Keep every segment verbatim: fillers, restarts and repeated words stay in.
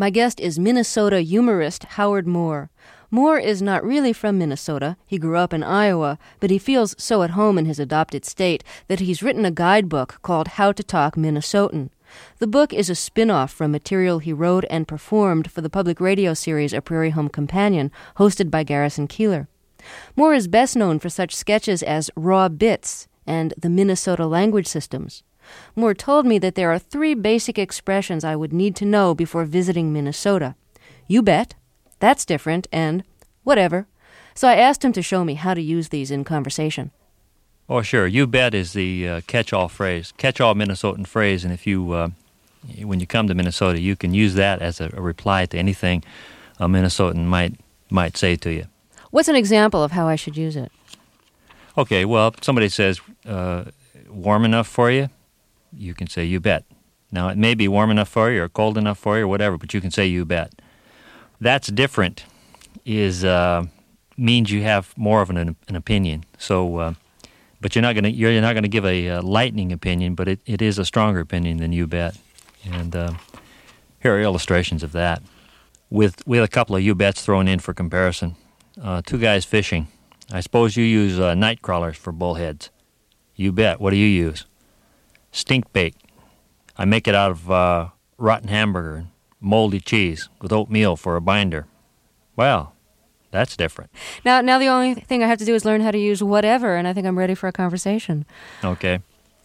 My guest is Minnesota humorist Howard Moore. Moore is not really from Minnesota. He grew up in Iowa, but he feels so at home in his adopted state that he's written a guidebook called How to Talk Minnesotan. The book is a spin-off from material he wrote and performed for the public radio series A Prairie Home Companion, hosted by Garrison Keillor. Moore is best known for such sketches as Raw Bits and the Minnesota Language Systems. Moore told me that there are three basic expressions I would need to know before visiting Minnesota. You bet, that's different, and whatever. So I asked him to show me how to use these in conversation. Oh, sure. You bet is the uh, catch-all phrase, catch-all Minnesotan phrase, and if you, uh, when you come to Minnesota, you can use that as a, a reply to anything a Minnesotan might might say to you. What's an example of how I should use it? Okay, well, if somebody says, uh, warm enough for you, you can say, you bet. Now, it may be warm enough for you or cold enough for you or whatever, but you can say, you bet. That's different is uh, means you have more of an, an opinion. So, uh, but you're not going to you're not going to give a uh, lightning opinion, but it, it is a stronger opinion than you bet. And uh, here are illustrations of that with with a couple of you bets thrown in for comparison. Uh, two guys fishing. I suppose you use uh, night crawlers for bullheads. You bet. What do you use? Stink bait. I make it out of uh, rotten hamburger and moldy cheese with oatmeal for a binder. Well, that's different. Now, now the only thing I have to do is learn how to use whatever, and I think I'm ready for a conversation. Okay.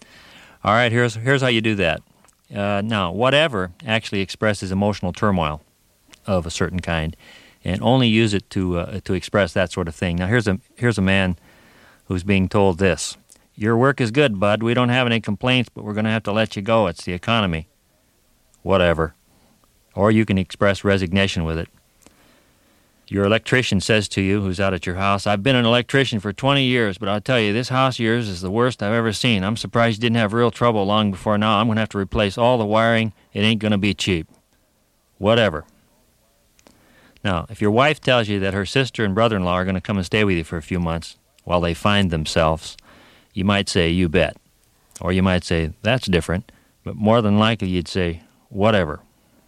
All right, here's here's how you do that. Uh, now, whatever actually expresses emotional turmoil of a certain kind, and only use it to uh, to express that sort of thing. Now, here's a here's a man who's being told this. Your work is good, bud. We don't have any complaints, but we're going to have to let you go. It's the economy. Whatever. Or you can express resignation with it. Your electrician says to you, who's out at your house, I've been an electrician for twenty years, but I'll tell you, this house of yours is the worst I've ever seen. I'm surprised you didn't have real trouble long before now. I'm going to have to replace all the wiring. It ain't going to be cheap. Whatever. Now, if your wife tells you that her sister and brother-in-law are going to come and stay with you for a few months while they find themselves, you might say, you bet. Or you might say, that's different. But more than likely, you'd say, whatever.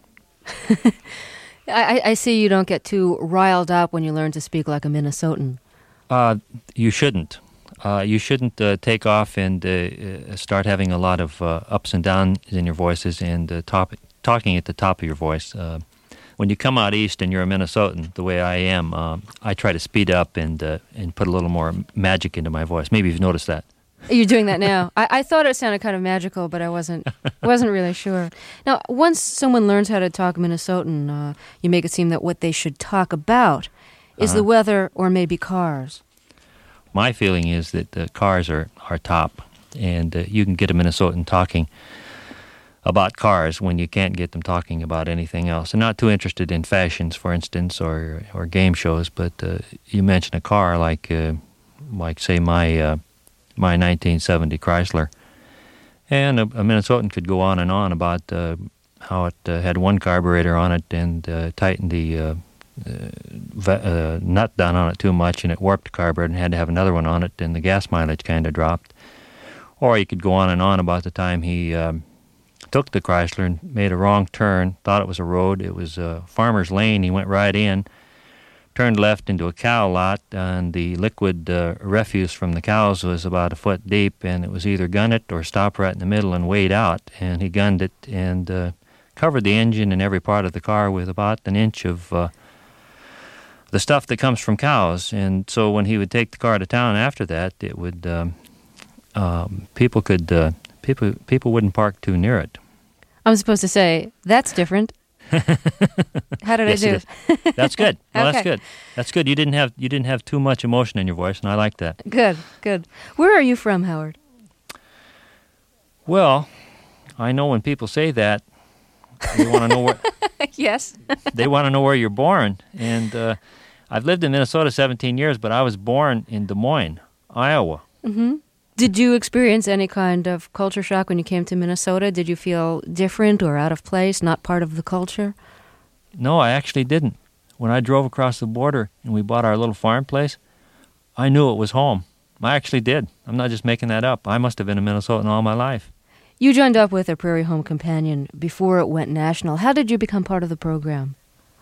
I, I see you don't get too riled up when you learn to speak like a Minnesotan. Uh, you shouldn't. Uh, you shouldn't uh, take off and uh, start having a lot of uh, ups and downs in your voices and uh, top, talking at the top of your voice. Uh, when you come out east and you're a Minnesotan, the way I am, uh, I try to speed up and uh, and put a little more magic into my voice. Maybe you've noticed that. You're doing that now. I, I thought it sounded kind of magical, but I wasn't wasn't really sure. Now, once someone learns how to talk Minnesotan, uh, you make it seem that what they should talk about is uh-huh. the weather or maybe cars. My feeling is that uh, cars are, are top, and uh, you can get a Minnesotan talking about cars when you can't get them talking about anything else. They're not too interested in fashions, for instance, or or game shows, but uh, you mention a car like, uh, like say, my... Uh, my nineteen seventy Chrysler. And a, a Minnesotan could go on and on about uh, how it uh, had one carburetor on it and uh, tightened the uh, uh, uh, nut down on it too much and it warped the carburetor and had to have another one on it and the gas mileage kind of dropped. Or you could go on and on about the time he um, took the Chrysler and made a wrong turn, thought it was a road. It was a farmer's lane. He went right in, turned left into a cow lot, and the liquid uh, refuse from the cows was about a foot deep, and it was either gun it or stop right in the middle and wade out. And he gunned it and uh, covered the engine and every part of the car with about an inch of uh, the stuff that comes from cows. And so when he would take the car to town after that, it would um, um, people could uh, people people wouldn't park too near it. I'm supposed to say that's different. How did yes, I do? That's good. Well, okay. that's good. That's good. You didn't have you didn't have too much emotion in your voice, and I like that. Good, good. Where are you from, Howard? Well, I know when people say that, they want to know where. Yes. They want to know where you're born, and uh, I've lived in Minnesota seventeen years, but I was born in Des Moines, Iowa. Mm-hmm. Did you experience any kind of culture shock when you came to Minnesota? Did you feel different or out of place, not part of the culture? No, I actually didn't. When I drove across the border and we bought our little farm place, I knew it was home. I actually did. I'm not just making that up. I must have been a Minnesotan all my life. You joined up with a Prairie Home Companion before it went national. How did you become part of the program?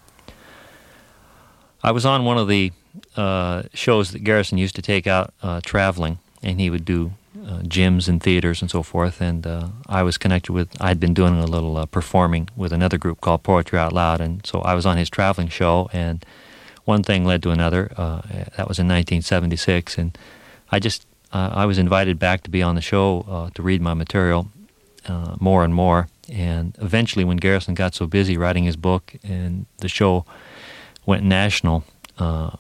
I was on one of the uh, shows that Garrison used to take out uh, traveling, and he would do uh, gyms and theaters and so forth, and uh, I was connected with, I'd been doing a little uh, performing with another group called Poetry Out Loud, and so I was on his traveling show, and one thing led to another. Uh, that was in nineteen seventy-six, and I just, uh, I was invited back to be on the show uh, to read my material uh, more and more, and eventually when Garrison got so busy writing his book and the show went national, uh,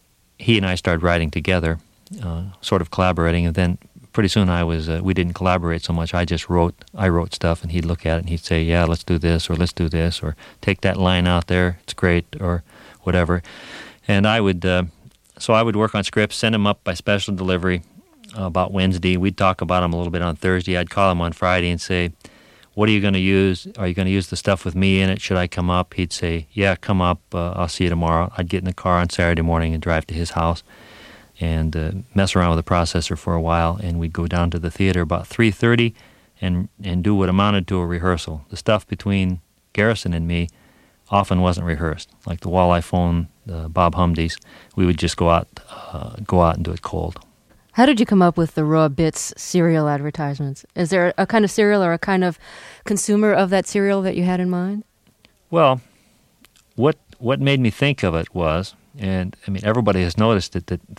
he and I started writing together, uh, sort of collaborating, and then pretty soon I was, uh, we didn't collaborate so much. I just wrote, I wrote stuff, and he'd look at it and he'd say, yeah, let's do this, or let's do this, or take that line out there, it's great, or whatever. And I would, uh, so I would work on scripts, send them up by special delivery uh, about Wednesday. We'd talk about them a little bit on Thursday. I'd call him on Friday and say, what are you going to use? Are you going to use the stuff with me in it? Should I come up? He'd say, yeah, come up. Uh, I'll see you tomorrow. I'd get in the car on Saturday morning and drive to his house and uh, mess around with the processor for a while, and we'd go down to the theater about three thirty and, and do what amounted to a rehearsal. The stuff between Garrison and me often wasn't rehearsed, like the Walleye Phone, the Bob Humdies. We would just go out, uh, go out and do it cold. How did you come up with the Raw Bits cereal advertisements? Is there a kind of cereal or a kind of consumer of that cereal that you had in mind? Well, what what made me think of it was, and I mean everybody has noticed it, that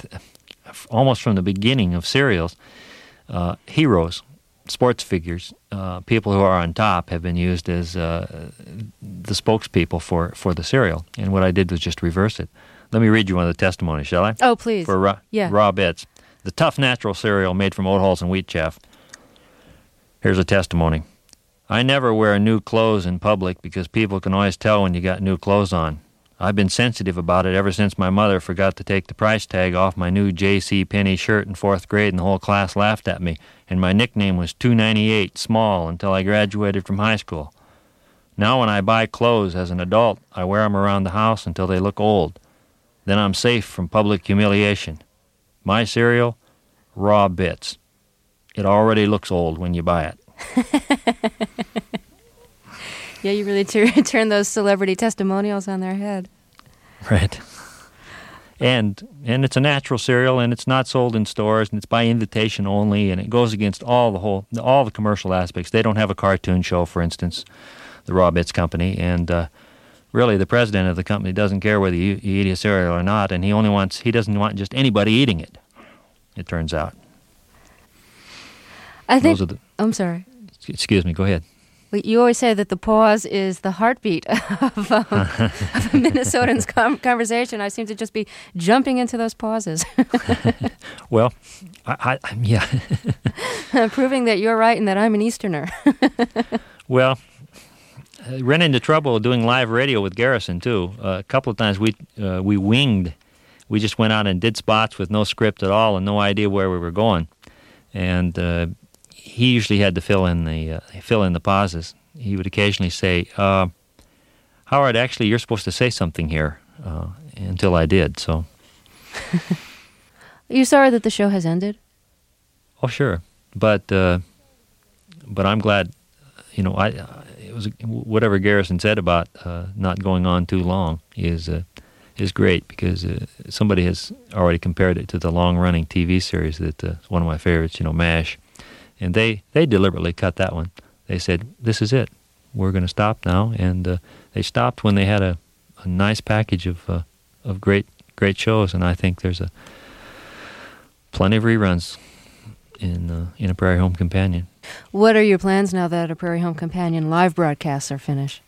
almost from the beginning of cereals, uh, heroes, sports figures, uh, people who are on top have been used as uh, the spokespeople for, for the cereal. And what I did was just reverse it. Let me read you one of the testimonies, shall I? Oh, please. For raw, yeah. raw Bits. The tough natural cereal made from oat hulls and wheat chaff. Here's a testimony. I never wear new clothes in public because people can always tell when you got new clothes on. I've been sensitive about it ever since my mother forgot to take the price tag off my new J C. Penney shirt in fourth grade, and the whole class laughed at me, and my nickname was two ninety-eight, small, until I graduated from high school. Now when I buy clothes as an adult, I wear them around the house until they look old. Then I'm safe from public humiliation. My cereal, Raw Bits. It already looks old when you buy it. Yeah, you really t- turn those celebrity testimonials on their head. Right. And and it's a natural cereal, and it's not sold in stores, and it's by invitation only, and it goes against all the whole all the commercial aspects. They don't have a cartoon show, for instance, the Raw Bits Company, and uh, really the president of the company doesn't care whether you, you eat a cereal or not, and he only wants he doesn't want just anybody eating it. It turns out. I think. Those are the, I'm sorry. Excuse me. Go ahead. You always say that the pause is the heartbeat of, um, of a Minnesotan's com- conversation. I seem to just be jumping into those pauses. Well, I, I yeah. Proving that you're right and that I'm an Easterner. Well, I ran into trouble doing live radio with Garrison, too. Uh, a couple of times we uh, we winged. We just went out and did spots with no script at all and no idea where we were going. And uh, he usually had to fill in the uh, fill in the pauses. He would occasionally say, uh, "Howard, actually, you're supposed to say something here," uh, until I did. So, are you sorry that the show has ended? Oh, sure, but uh, but I'm glad. You know, I it was whatever Garrison said about uh, not going on too long is uh, is great, because uh, somebody has already compared it to the long-running T V series that uh, one of my favorites, you know, MASH. And they, they deliberately cut that one. They said, this is it. We're going to stop now. And uh, they stopped when they had a, a nice package of uh, of great great shows. And I think there's a plenty of reruns in uh, in A Prairie Home Companion. What are your plans now that A Prairie Home Companion live broadcasts are finished?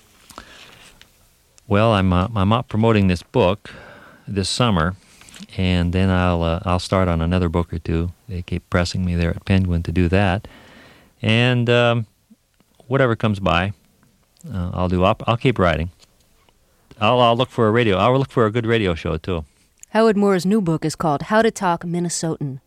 Well, I'm uh, I'm out promoting this book this summer. And then I'll uh, I'll start on another book or two. They keep pressing me there at Penguin to do that, and um, whatever comes by, uh, I'll do. I'll, I'll keep writing. I'll I'll look for a radio. I'll look for a good radio show too. Howard Moore's new book is called How to Talk Minnesotan.